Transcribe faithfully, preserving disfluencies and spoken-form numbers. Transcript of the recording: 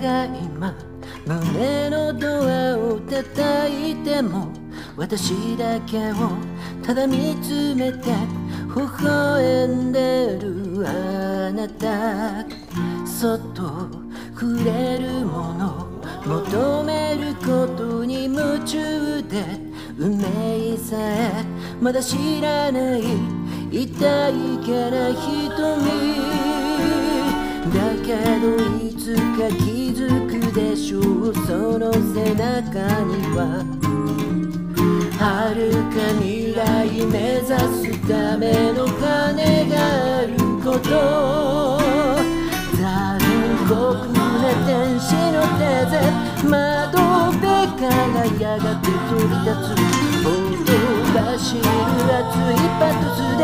が今胸のドアを叩いても私だけをただ見つめて微笑んでるあなた、そっと触れるもの求めることに夢中で運命さえまだ知らない痛いから瞳だけどいつか気づくでしょう、その背中には遥か未来目指すための羽があること、残酷な天使の手で窓辺からやがて飛び立つほとばしる熱いパトス